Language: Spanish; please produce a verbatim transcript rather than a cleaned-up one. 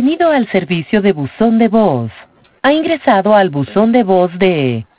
Bienvenido al servicio de buzón de voz. Ha ingresado al buzón de voz de